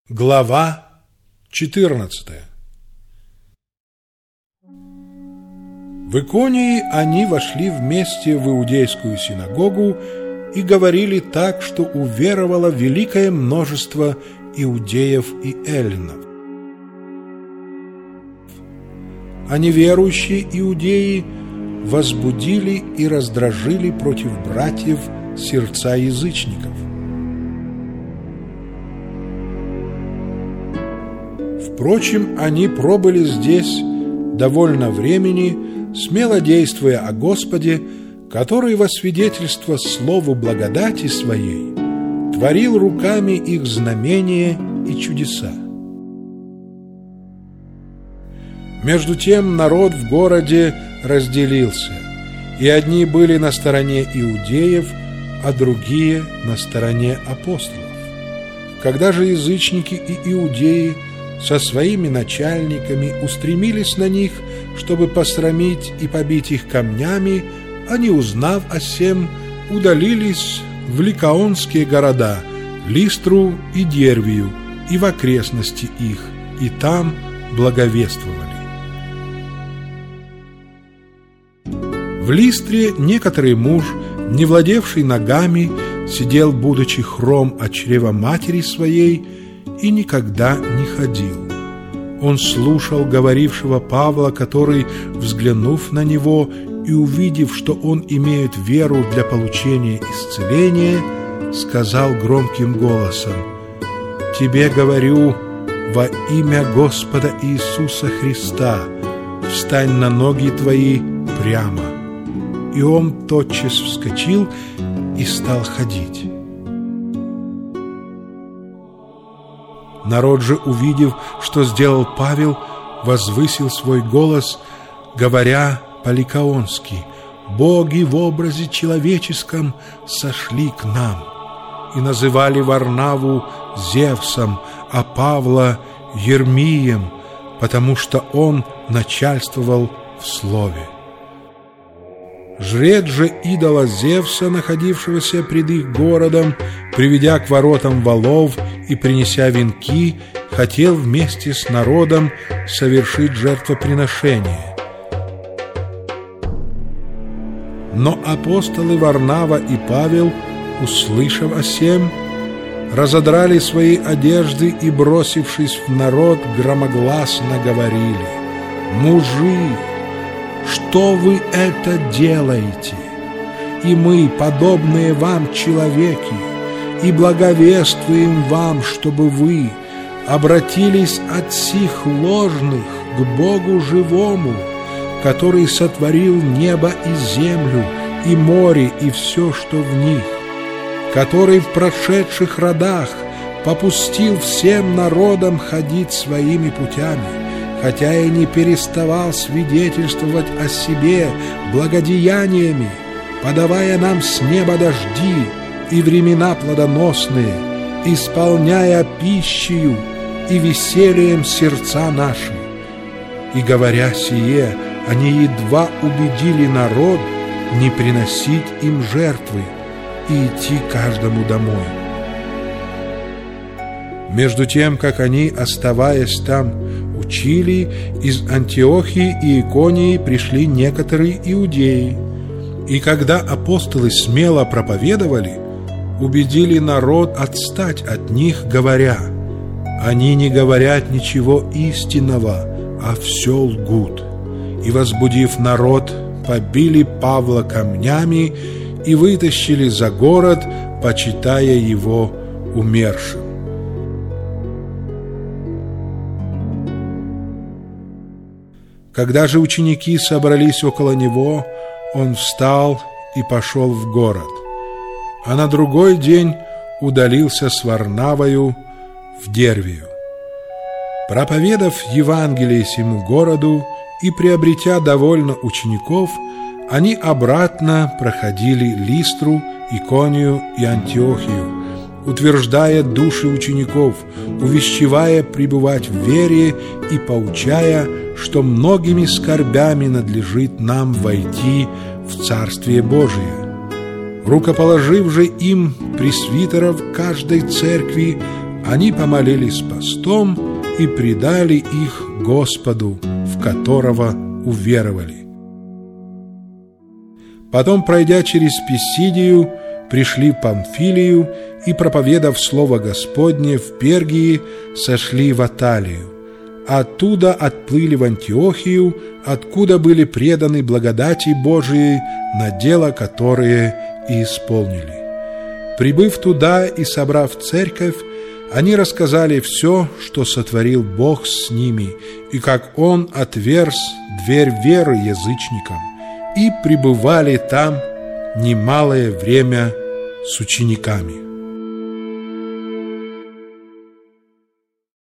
Глава 14. В Иконии они вошли вместе в иудейскую синагогу и говорили так, что уверовало великое множество иудеев и эллинов. А неверующие иудеи возбудили и раздражили против братьев сердца язычников. Впрочем, они пробыли здесь довольно времени, смело действуя о Господе, который во свидетельство слову благодати Своей творил руками их знамения и чудеса. Между тем народ в городе разделился, и одни были на стороне иудеев, а другие на стороне апостолов. Когда же язычники и иудеи со своими начальниками устремились на них, чтобы посрамить и побить их камнями, они, узнав о сем, удалились в ликаонские города, Листру и Дервию, и в окрестности их, и там благовествовали. В Листре некоторый муж, не владевший ногами, сидел, будучи хром от чрева матери своей, и никогда не ходил. Он слушал говорившего Павла, который, взглянув на него и увидев, что он имеет веру для получения исцеления, сказал громким голосом: «Тебе говорю во имя Господа Иисуса Христа, встань на ноги твои прямо». И он тотчас вскочил и стал ходить. Народ же, увидев, что сделал Павел, возвысил свой голос, говоря по-ликаонски: «Боги в образе человеческом сошли к нам», и называли Варнаву Зевсом, а Павла Ермием, потому что он начальствовал в слове. Жрец же идола Зевса, находившегося пред их городом, приведя к воротам валов и принеся венки, хотел вместе с народом совершить жертвоприношение. Но апостолы Варнава и Павел, услышав о сем, разодрали свои одежды и, бросившись в народ, громогласно говорили: «Мужи, что вы это делаете? И мы, подобные вам человеки, и благовествуем вам, чтобы вы обратились от сих ложных к Богу живому, который сотворил небо и землю, и море, и все, что в них, который в прошедших родах попустил всем народам ходить своими путями, хотя и не переставал свидетельствовать о себе благодеяниями, подавая нам с неба дожди и времена плодоносные, исполняя пищею и весельем сердца наши». И, говоря сие, они едва убедили народ не приносить им жертвы и идти каждому домой. Между тем, как они, оставаясь там, учили, из Антиохии и Иконии пришли некоторые иудеи, и когда апостолы смело проповедовали, убедили народ отстать от них, говоря: «Они не говорят ничего истинного, а все лгут». И, возбудив народ, побили Павла камнями и вытащили за город, почитая его умершим. Когда же ученики собрались около него, он встал и пошел в город, а на другой день удалился с Варнавою в Дервию. Проповедав Евангелие сему городу и приобретя довольно учеников, они обратно проходили Листру, Иконию и Антиохию, утверждая души учеников, увещевая пребывать в вере и поучая, что многими скорбями надлежит нам войти в Царствие Божие. Рукоположив же им пресвитеров каждой церкви, они помолились постом и предали их Господу, в которого уверовали. Потом, пройдя через Писидию, пришли в Памфилию и, проповедав слово Господне в Пергии, сошли в Аталию. Оттуда отплыли в Антиохию, откуда были преданы благодати Божией на дело, которое и исполнили. Прибыв туда и собрав церковь, они рассказали все, что сотворил Бог с ними, и как Он отверз дверь веры язычникам, и пребывали там немалое время с учениками.